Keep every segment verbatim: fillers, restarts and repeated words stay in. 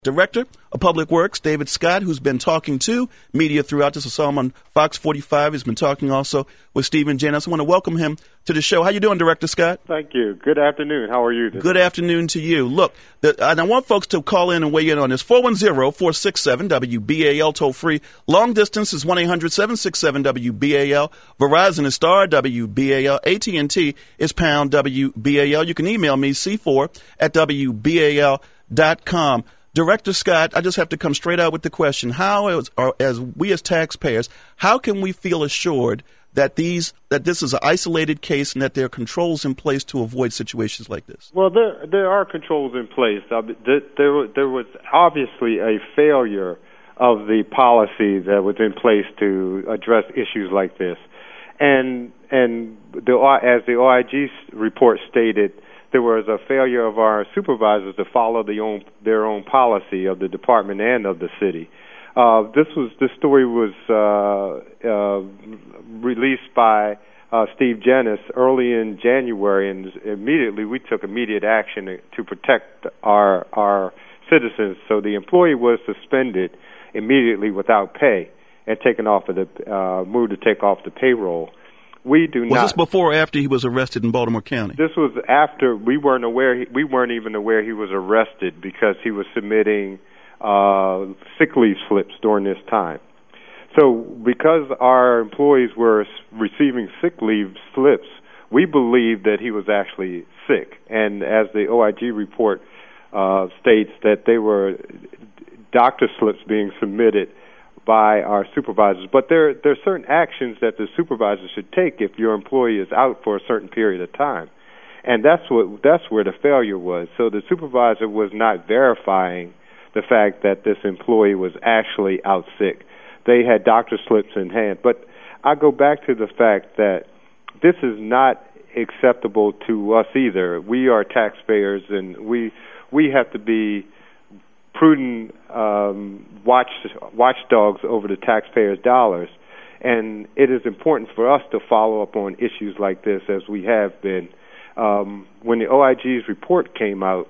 Director of Public Works, David Scott, who's been talking to media throughout this. I saw him on Fox forty-five. He's been talking also with Stephen Janis. I want to welcome him to the show. How you doing, Director Scott? Thank you. Good afternoon. How are you today? Good afternoon to you. Look, the, and I want folks to call in and weigh in on this. four one zero, four six seven, W B A L, toll free. Long distance is one eight hundred, seven six seven, W B A L. Verizon is star W B A L. A T and T is pound W B A L. You can email me, C four at W B A L dot com. Director Scott, I just have to come straight out with the question. How, as, or as we as taxpayers, how can we feel assured that these that this is an isolated case and that there are controls in place to avoid situations like this? Well, there there are controls in place. Uh, there, there, there was obviously a failure of the policy that was in place to address issues like this. And, and the, as the O I G report stated, there was a failure of our supervisors to follow the own, their own policy of the department and of the city. Uh, this was this story was uh, uh, released by uh, Steve Janis early in January, and immediately we took immediate action to, to protect our our citizens. So the employee was suspended immediately without pay and taken off of the uh, moved to take off the payroll. We do was not. Was this before or after he was arrested in Baltimore County? This was after. We weren't aware. He, we weren't even aware he was arrested because he was submitting uh, sick leave slips during this time. So because our employees were receiving sick leave slips, we believed that he was actually sick. And as the O I G report uh, states, that they were doctor slips being submitted by our supervisors. But there, there are certain actions that the supervisor should take if your employee is out for a certain period of time. And that's what that's where the failure was. So the supervisor was not verifying the fact that this employee was actually out sick. They had doctor slips in hand. But I go back to the fact that this is not acceptable to us either. We are taxpayers, and we we have to be prudent um, watch watchdogs over the taxpayers' dollars, and it is important for us to follow up on issues like this as we have been. Um, when the O I G's report came out,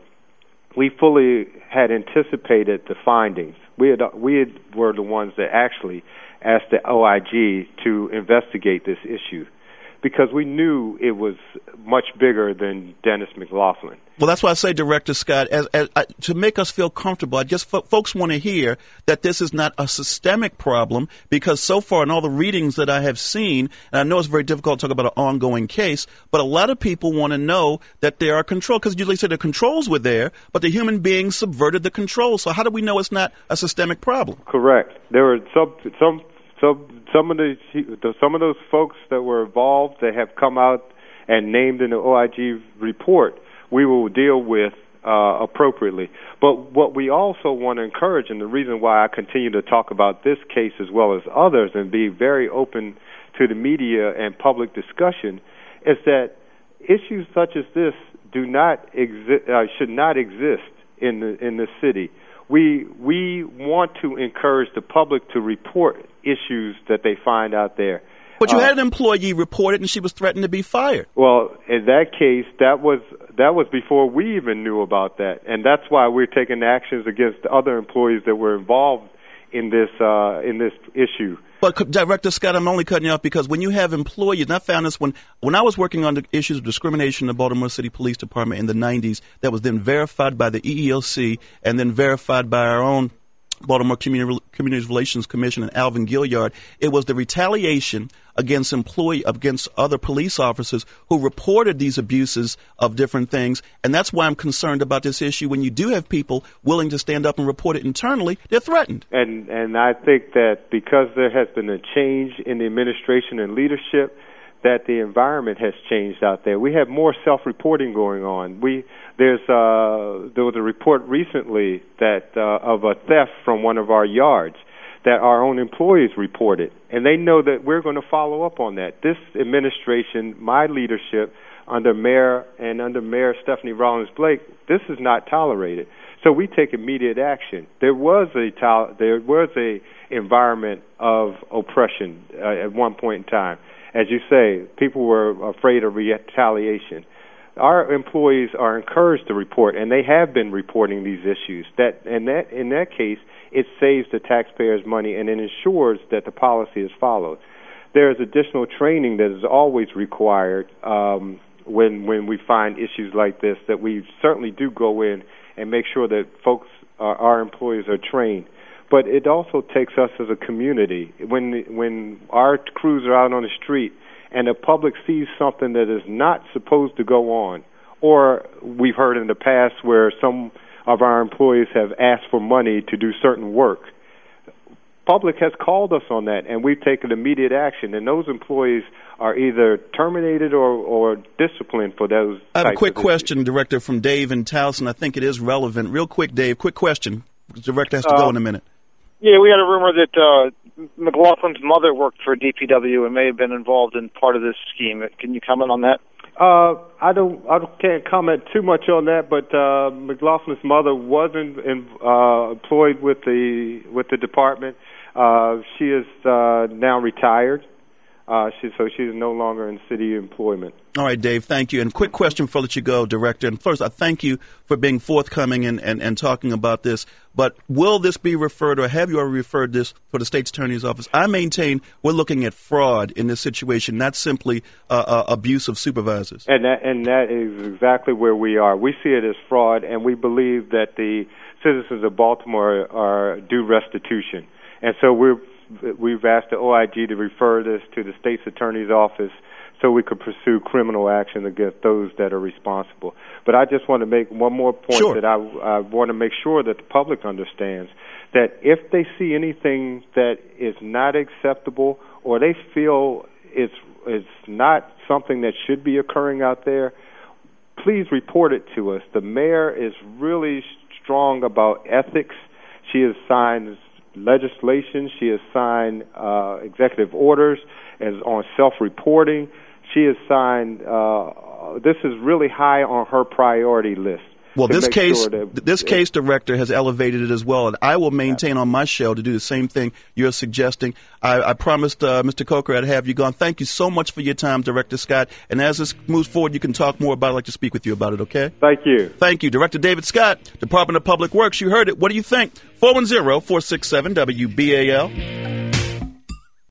we fully had anticipated the findings. We had, we had, were the ones that actually asked the O I G to investigate this issue, because we knew it was much bigger than Dennis McLaughlin. Well, that's why I say, Director Scott, as, as, uh, to make us feel comfortable, I guess fo- folks want to hear that this is not a systemic problem, because so far in all the readings that I have seen, and I know it's very difficult to talk about an ongoing case, but a lot of people want to know that there are controls, because usually say the controls were there, but the human beings subverted the controls. So how do we know it's not a systemic problem? Correct. There were some some some some of the some of those folks that were involved that have come out and named in the O I G report, we will deal with uh, appropriately. But what we also want to encourage, and the reason why I continue to talk about this case as well as others and be very open to the media and public discussion, is that issues such as this do not exi- uh, should not exist in the in the city. We we want to encourage the public to report issues that they find out there. But you uh, had an employee report it, and she was threatened to be fired. Well, in that case, that was that was before we even knew about that, and that's why we're taking actions against other employees that were involved in this uh, in this issue. But Director Scott, I'm only cutting you off because when you have employees, and I found this when when I was working on the issues of discrimination in the Baltimore City Police Department in the nineties, that was then verified by the E E O C and then verified by our own Baltimore Community, Community Relations Commission and Alvin Gilliard. It was the retaliation against employee against other police officers who reported these abuses of different things, and that's why I'm concerned about this issue. When you do have people willing to stand up and report it internally, they're threatened. And and I think that because there has been a change in the administration and leadership, that the environment has changed out there. We have more self-reporting going on. We there's uh, there was a report recently that uh, of a theft from one of our yards that our own employees reported, and they know that we're going to follow up on that. This administration, my leadership under Mayor and under Mayor Stephanie Rawlings Blake, this is not tolerated. So we take immediate action. There was a to- there was a environment of oppression uh, at one point in time. As you say, people were afraid of retaliation. our employees are encouraged to report, and they have been reporting these issues. That and that in that case, it saves the taxpayers money and it ensures that the policy is followed. There is additional training that is always required um, when when we find issues like this. That we certainly do go in and make sure that folks, uh, our employees, are trained. But it also takes us as a community when when our crews are out on the street and the public sees something that is not supposed to go on, or we've heard in the past where some of our employees have asked for money to do certain work. Public has called us on that, and we've taken immediate action, and those employees are either terminated or, or disciplined for those. I have a quick of question, issues. Director, from Dave in Towson. I think it is relevant. Real quick, Dave, quick question. The Director has to uh, go in a minute. Yeah, we had a rumor that uh, McLaughlin's mother worked for D P W and may have been involved in part of this scheme. Can you comment on that? Uh, I don't. I can't comment too much on that. But uh, McLaughlin's mother wasn't in, uh, employed with the with the department. Uh, she is uh, now retired. Uh, she, so she is no longer in city employment. All right, Dave, thank you. And quick question before I let you go, Director. And first, I thank you for being forthcoming and, and, and talking about this. But will this be referred, or have you already referred this for the State's Attorney's Office? I maintain we're looking at fraud in this situation, not simply uh, uh, abuse of supervisors. And that, and that is exactly where we are. We see it as fraud, and we believe that the citizens of Baltimore are due restitution. And so we're We've asked the O I G to refer this to the State's Attorney's Office so we could pursue criminal action against those that are responsible. But I just want to make one more point sure. that I, I want to make sure that the public understands, that if they see anything that is not acceptable or they feel it's, it's not something that should be occurring out there, please report it to us. The mayor is really strong about ethics. She has signed legislation. She has signed uh, executive orders as on self-reporting. She has signed. Uh, this is really high on her priority list. Well, this case, sure that, this it, case, Director, has elevated it as well, and I will maintain on my show to do the same thing you're suggesting. I, I promised uh, Mister Coker I'd have you gone. Thank you so much for your time, Director Scott. And as this moves forward, you can talk more about it. I'd like to speak with you about it, okay? Thank you. Thank you. Director David Scott, Department of Public Works. You heard it. What do you think? four one zero, four six seven, W B A L.